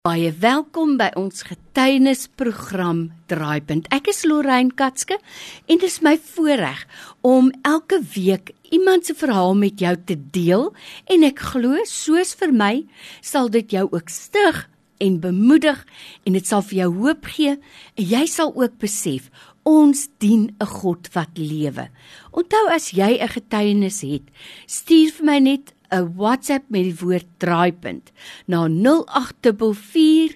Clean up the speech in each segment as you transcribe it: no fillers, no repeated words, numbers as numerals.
Baie welkom by ons getuienisprogram Draaipunt. Ek is Lorraine Katske en dit is my voorreg om elke week iemand se verhaal met jou te deel en ek glo soos vir my sal dit jou ook stig en bemoedig en dit sal vir jou hoop gee en jy sal ook besef ons dien 'n God wat lewe. Onthou as jy 'n getuienis het, stuur vir my net 'n WhatsApp met die woord Draaipunt na 0844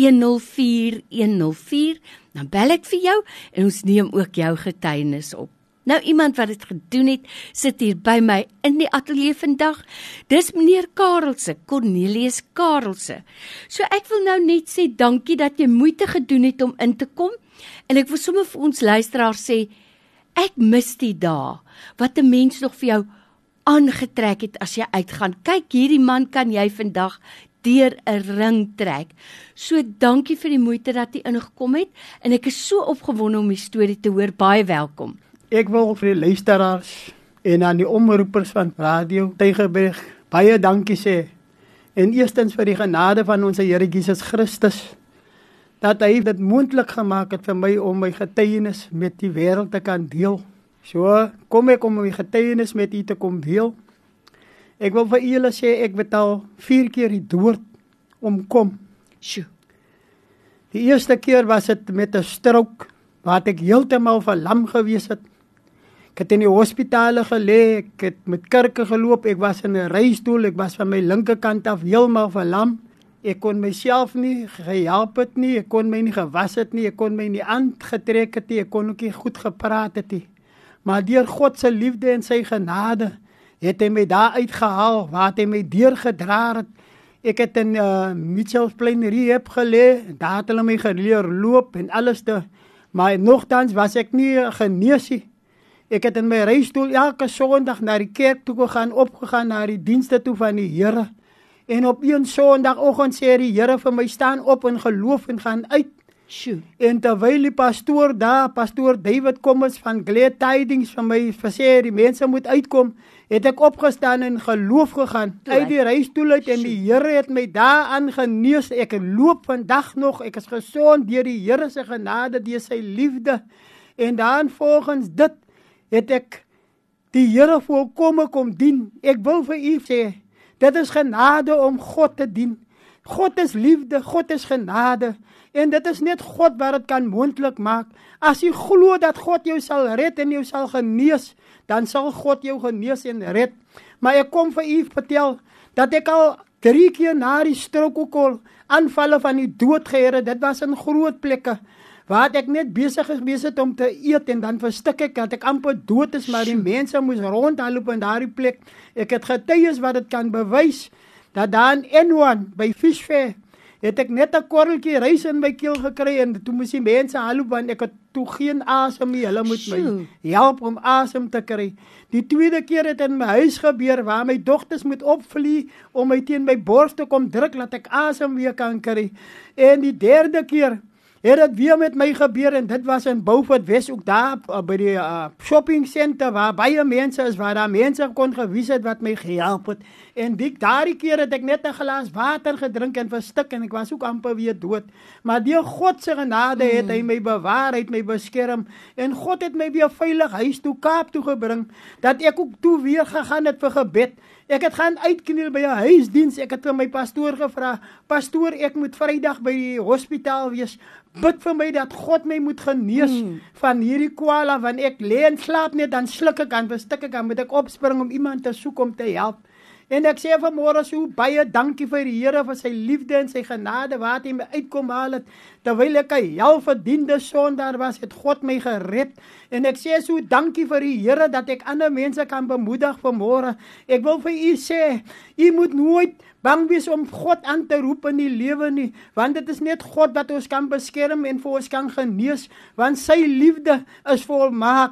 104 104, dan bel ek vir jou en ons neem ook jou getuienis op. Nou iemand wat dit gedoen het, sit hier by my in die ateljee vandag. Dis meneer Karelse, Cornelius Karelse. So ek wil nou net sê dankie dat jy moeite gedoen het om in te kom en ek wil sommer vir ons luisteraars sê, ek mis die dae wat 'n mens nog vir jou aangetrek het as jy uitgaan. Kyk, hierdie man kan jy vandag deur 'n ring trek. So dankie vir die moeite dat jy ingekom het en ek is so opgewonde om die storie te hoor. Baie welkom. Ek wil vir die luisteraars en aan die omroepers van Radio Tygerberg baie dankie sê. En eerstens vir die genade van ons Here Jesus Christus, dat hy dit moontlik gemaak het vir my om my getuienis met die wêreld te kan deel. So kom ek om my getuienis met u te kom deel. Ek wil vir julle sê, ek betaal 4 keer die dood omkom. Sjoe. Die eerste keer was dit met 'n strook, waar ek heeltemal verlam gewees het. Ek het in die hospitale gelê, ek het met kerke geloop, ek was in 'n reistool, ek was van my linkerkant af heeltemal verlam. Ek kon myself nie gehelp het nie, ek kon my nie gewas het nie, ek kon my nie aangetrek het nie, ek kon ook nie goed gepraat het nie. Maar deur God se liefde en sy genade het hy my daar uitgehaal, waar hy my deurgedra het. Ek het in Mitchells Plain Rehab gelê, daar het hulle my geleer loop en alles te, maar nogtans was ek nie genees nie. Ek het in my reistool elke Sondag na die kerk toe gegaan, opgegaan na die dienste toe van die Here. En op een Sondagoggend sê die Here vir my, staan op in geloof en gaan uit. Sjoe. En terwyl die pastoor daar, pastoor David Kommers van Glad Tidings van my sê die mense moet uitkom, het ek opgestaan en geloof gegaan uit die reistool uit en die Here het my daaraan genees. Ek loop vandag nog, ek is gesond deur die Here se genade, deur sy liefde. En dan volgens dit het ek die Here volkome kom dien. Ek wil vir u sê, dit is genade om God te dien. God is liefde, God is genade. En dit is net God wat dit kan moontlik maak. As jy glo dat God jou sal red en jou sal genees, dan sal God jou genees en red. Maar ek kom vir u vertel, dat ek al 3 keer na die strook ook al aanvalle van die dood gehad het. Dit was in groot plekke, waar ek net besig gewees het om te eet en dan verstik ek, dat ek amper dood is, maar die mense moes rondhaloop in daardie plek. Ek het getuies wat dit kan bewys, dat daar in N1 by Fishfair, het ek net 'n korreltjie rys in my keel gekry en toe moes die mense haloop, want ek het toe geen asem nie, hulle moet my help om asem te kry. Die tweede keer het in my huis gebeur, waar my dogters moet opvlieg, om my teen my bors te kom druk, laat ek asem weer kan kry. En die derde keer, het dit weer met my gebeur en dit was in Beaufort West, ook daar by die shopping center waar baie mense is, waar daar mense kon gewys het wat my gehelp het. En daardie keer het ek net 'n glas water gedrink en verstik en ek was ook amper weer dood. Maar deur God se genade het hy my bewaar, het my beskerm en God het my weer veilig huis toe Kaap toe gebring, dat ek ook toe weer gegaan het vir gebed. Ek het gaan uitkniel by 'n huisdiens. Ek het vir my pastoor gevra, pastoor, ek moet Vrydag by die hospitaal wees. Bid vir my dat God my moet genees van hierdie kwale, want ek lê en slaap net, dan sluk ek aan, verstik ek aan, moet ek opspring om iemand te soek om te help. En ek sê vanmôre so baie dankie vir die Here vir sy liefde en sy genade wat hy my uitkom haal het. Terwyl ek 'n welverdiende sondaar was, het God my gered. En ek sê so dankie vir die Here dat ek ander mense kan bemoedig vanmôre. Ek wil vir u sê, u moet nooit bang wees om God aan te roep in die lewe nie, want dit is net God wat ons kan beskerm en vir ons kan genees, want sy liefde is volmaak.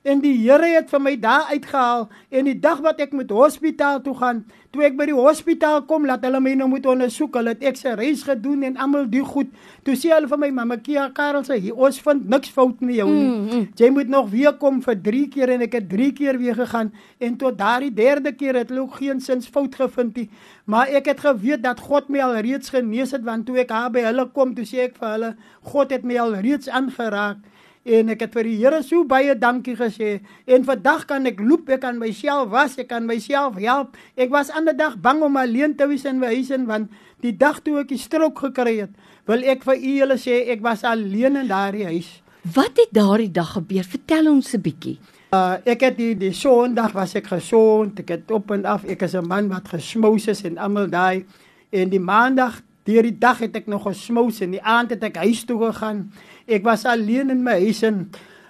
En die Here het vir my daar uitgehaal. En die dag wat ek met hospitaal toe gaan, toe ek by die hospitaal kom, laat hulle my nou moet ondersoek. Hulle het X-rays gedoen en almal die goed. Toe sê hulle vir my, "Mama Kia Karel sê, ons vind niks fout met jou nie. Jy moet nog weer kom vir 3 keer." En ek het 3 keer weer gegaan. En tot daardie 3de keer het hulle ook geen sins fout gevind nie. Maar ek het geweet dat God my al reeds genees het, want toe ek daar by hulle kom, toe sê ek vir hulle, God het my al reeds aangeraak. En ek het vir die Here so baie dankie gesê. En vandag kan ek loop, ek kan myself was, ek kan myself help. Ek was ander dag bang om alleen te wees in my huis, want die dag toe ek die strook gekry het, wil ek vir julle sê, ek was alleen in daardie huis. Wat het daardie dag gebeur? Vertel ons 'n bietjie. Ek het die Sondag was ek gesond, ek het op en af, ek is 'n man wat gesmous is en almal daai. En die Maandag, deur die dag het ek nog gesmous en die aand het ek huis toe gegaan. Ek was alleen in my huis en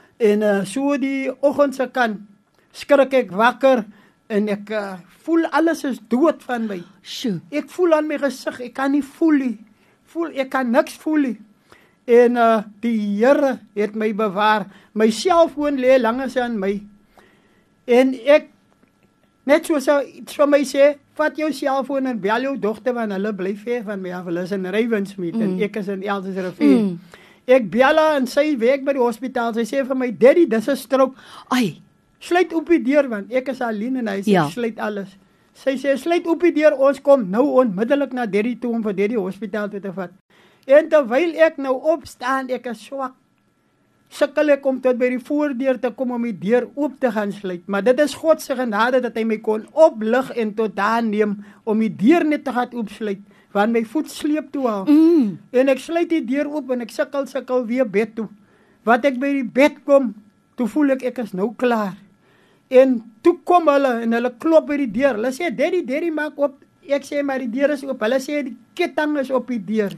so die oggend se kant skrik ek wakker en ek voel alles is dood van my. Sjoe. Ek voel aan my gesig, ek kan nie voel nie. Ek kan niks voel nie. En die Here het my bewaar. My selfoon lê langs aan my. En ek, net soos iets van my sê, vat jou selfoon en bel jou dogter, want hulle bly ver van my af. Hulle is in Ravensmead en ek is in Elsdorp. Ek bel haar en sy werk by die hospitaal. Sy sê vir my, "Daddy, dis 'n strook." Ai, Sluit op die deur, want ek is alleen en hy sê, Ja. sluit alles. Sy sê, sluit op die deur, ons kom nou onmiddellik na Daddy toe om vir Daddy hospitaal toe te vat. En terwyl ek nou opstaan, ek is swak, sukkel ek om tot by die voordeur te kom om die deur oop te gaan sluit. Maar dit is God se genade dat hy my kon oplig en tot daar neem om die deur net te gaan oopsluit, want my voet sleep toe al. En ek sluit die deur oop en ek sukkel weer bed toe. Wat ek by die bed kom, toe voel ek is nou klaar. En toe kom hulle en hulle klop by die deur. Hulle sê, Daddy, maak op. Ek sê, maar die deur is oop. Hulle sê, die ketting is op die deur.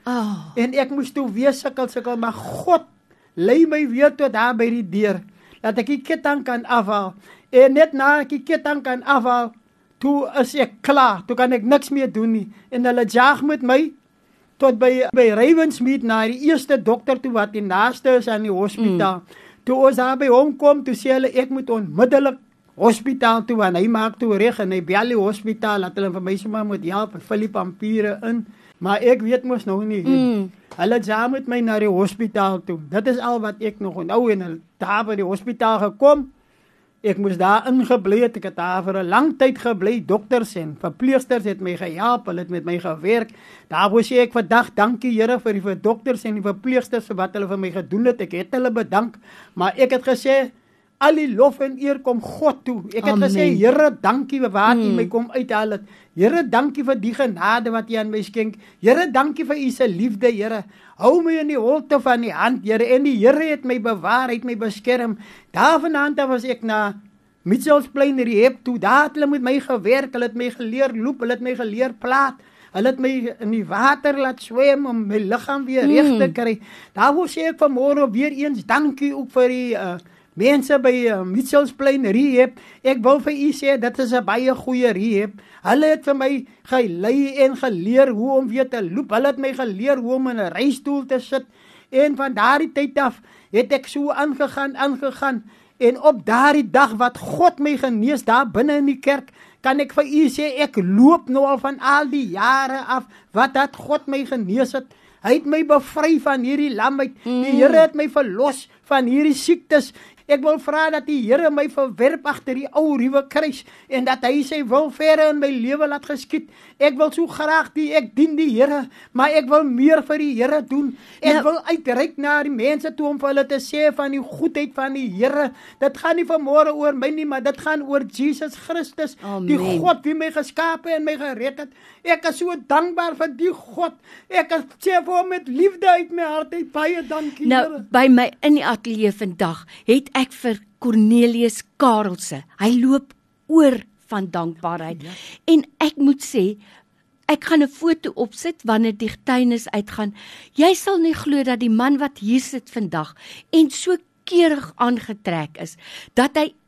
En ek moes toe weer sukkel, maar God lei my weer tot daar by die deur, dat ek die ketting kan afhaal. En net na ek die ketting kan afhaal, toe is ek klaar, toe kan ek niks meer doen nie. En hulle jaag met my, tot by Ravensmead, na die eerste dokter toe, wat die naaste is aan die hospitaal. Toe ons daar by hom kom, toe sê hulle, ek moet onmiddellik hospitaal toe, en hy maak toe reg, en hy bel die hospitaal, dat hulle vir my sommer moet help, vul die papiere in, maar ek weet mos nog nie. Hulle jaag met my na die hospitaal toe, dit is al wat ek nog onthou, en hulle daar by die hospitaal gekom, ek moes daar ingebly het, ek het daar vir 'n lang tyd gebly, dokters en verpleegsters het my gehelp, hulle het met my gewerk, daarvoor sê ek vandag, dankie Here vir die dokters en die verpleegsters vir wat hulle vir my gedoen het, ek het hulle bedank, maar ek het gesê, al die lof en eer kom God toe, ek het gesê, Here, dankie vir waar U my kom uithaal het, Here, dankie vir die genade wat U aan my skenk, Here, dankie vir U se liefde, Here, hou my in die holte van die hand, Here, en die Here het my bewaar, het my beskerm. Daar vanaand was ek na Mitchellsplein rehab toe, daar het hulle met my gewerk, hulle het my geleer loop, hulle het my geleer plaat, hulle het my in die water laat swem om my liggaam weer reg te kry. Daarvoor sê ek vanmôre weer eens dankie ook vir die mense by Mitchellsplein rehab. Ek wil vir u sê, dit is 'n baie goeie rehab. Hulle het vir my gelei en geleer hoe om weer te loop. Hulle het my geleer hoe om in 'n reistool te sit. En van daardie tyd af het ek so aangegaan. En op daardie dag wat God my genees daar binne in die kerk, kan ek vir u sê, ek loop nou al van al die jare af, wat dat God my genees het. Hy het my bevry van hierdie lamheid. Die Here het my verlos van hierdie siektes. Ek wil vra dat die Here my verwerp agter die ou ruwe kruis en dat hy sy wil verre in my lewe laat geskied. Ek wil so graag ek dien die Here, maar ek wil meer vir die Here doen. Ek wil uitreik na die mense toe om vir hulle te sê van die goedheid van die Here. Dit gaan nie vanmôre oor my nie, maar dit gaan oor Jesus Christus, die God wie my geskape en my gered het. Ek is so dankbaar vir die God. Ek sê vir hom met liefde uit my hart, baie dankie, Nou, Here. by my in die ateljee vandag het ek vir Cornelius Karelse, hy loop oor van dankbaarheid. En ek moet sê, ek gaan 'n foto opsit wanneer die getuienis uitgaan. Jy sal nie glo dat die man wat hier sit vandag en so keurig aangetrek is, dat hy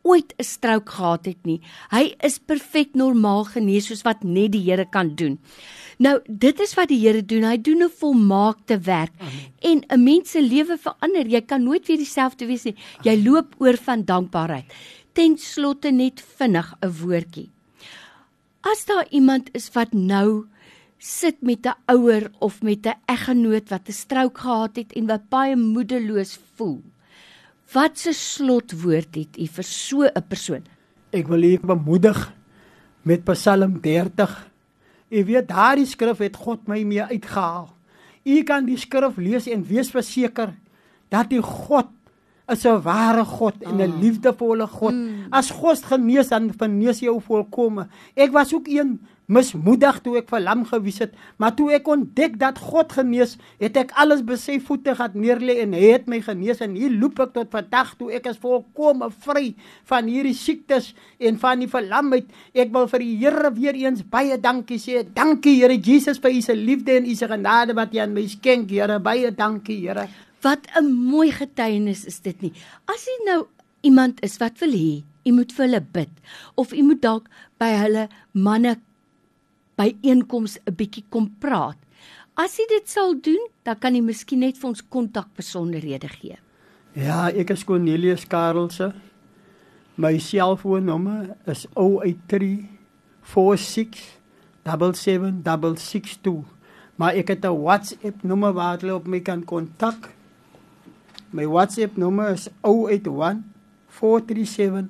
ooit 'n stroke gehad het nie. Hy is perfek normaal genees soos wat net die Here kan doen. Nou, dit is wat die Here doen. Hy doen 'n volmaakte werk. Amen. En 'n mens se lewe verander. Jy kan nooit weer dieselfde wees nie. Jy loop oor van dankbaarheid. Ten slotte net vinnig 'n woordjie. As daar iemand is wat nou sit met 'n ouer of met 'n eggenoot wat 'n stroke gehad het en wat baie moedeloos voel, wat se slotwoord het u vir so 'n persoon? Ek wil u bemoedig met Psalm 30. U weet, daardie skrif het God my mee uitgehaal. U kan die skrif lees en wees verseker dat die God is 'n ware God en 'n liefdevolle God. As God genees, dan genees hy jou volkome. Ek was ook een mismoedig toe ek verlam gewees het, maar toe ek ontdek dat God genees, het ek alles by sy voete gehad neerlê en hy het my genees en hier loop ek tot vandag toe. Ek is volkome vry van hierdie siektes en van die verlamheid. Ek wil vir die Here weer eens baie dankie sê. Dankie Here Jesus vir u se liefde en u se genade wat u aan my skenk, Here. Baie dankie, Here. Wat 'n mooi getuienis is dit nie. As jy nou iemand is wat wil hê, jy moet vir hulle bid, of jy moet dalk by hulle manne byeenkoms 'n bietjie kom praat. As jy dit sal doen, dan kan jy miskien net vir ons kontakbesonderhede gee. Ja, ek is Cornelius Karelse. My selfoonnommer is 083 46 77 662. Maar ek het 'n WhatsApp nommer waar hulle op my kan kontak. My WhatsApp nommer is 081 437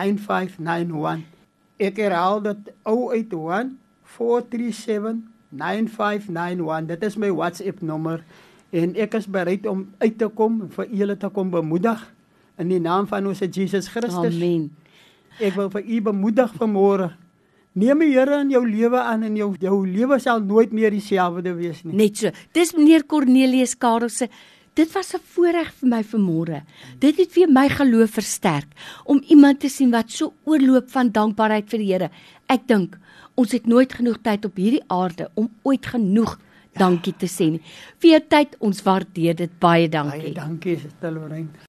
9591. Ek herhaal dit 081 437 9591. Dit is my WhatsApp nommer en ek is bereid om uit te kom vir julle te kom bemoedig in die naam van ons Jesus Christus. Amen. Ek wil vir u bemoedig vanmôre. Neem die Here in jou lewe aan en jou lewe sal nooit meer dieselfde wees nie. Net so. Dis meneer Cornelius Karelse. Dit was 'n voorreg vir my vanmôre. Dit het weer my geloof versterk om iemand te sien wat so oorloop van dankbaarheid vir die Here. Ek dink ons het nooit genoeg tyd op hierdie aarde om ooit genoeg dankie te sê nie. Vir jou tyd, ons waardeer dit baie dankie. Baie dankie, Sister Lorraine.